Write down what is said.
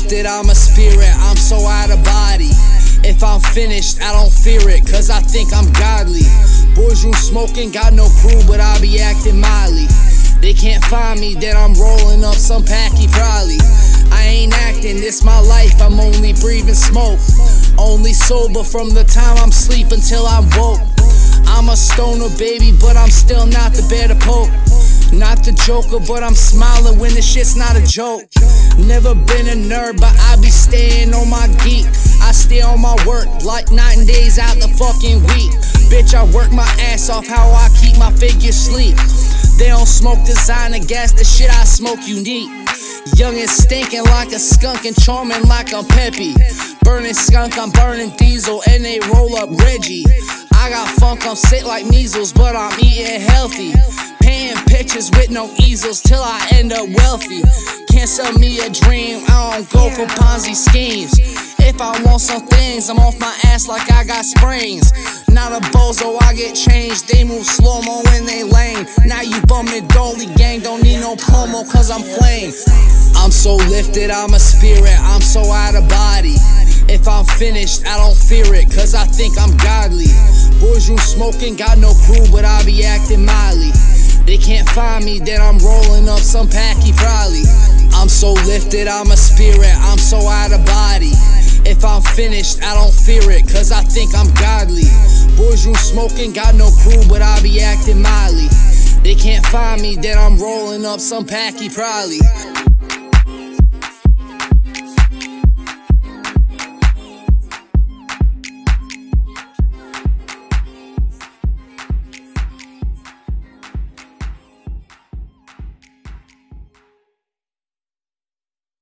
lifted, I'm a spirit, I'm so out of body. If I'm finished, I don't fear it, cause I think I'm godly. Boys room smoking, got no crew, but I be acting mildly. They can't find me, then I'm rolling up some packy probably. I ain't acting, this my life, I'm only breathing smoke. Only sober from the time I'm sleep until I'm woke. I'm a stoner baby, but I'm still not the bear to poke. Not the joker, but I'm smiling when the shit's not a joke. Never been a nerd, but I be staying on my geek. I stay on my work like night and days out the fucking week. Bitch, I work my ass off, how I keep my figure sleep. They don't smoke designer gas, the shit I smoke unique. Young and stinking like a skunk and charming like I'm Peppy. Burning skunk, I'm burning diesel, and they roll up Reggie. I got funk, I'm sick like measles, but I'm eating healthy. Paying pictures with no easels till I end up wealthy. Can't sell me a dream, I don't go for Ponzi schemes. If I want some things, I'm off my ass like I got springs. Not a bozo, I get changed. They move slow-mo when they lame. Now you bumming Dolly gang, don't need no promo cause I'm flame. I'm so lifted, I'm a spirit, I'm so out of body. If I'm finished, I don't fear it, cause I think I'm godly. Boys room smoking, got no crew, but I be acting mildly. They can't find me, then I'm rolling up some packy probably. I'm so lifted, I'm a spirit, I'm so out of body. If I'm finished, I don't fear it, cause I think I'm godly. Boys room smoking, got no crew, but I be acting mildly. They can't find me, then I'm rolling up some packy probably.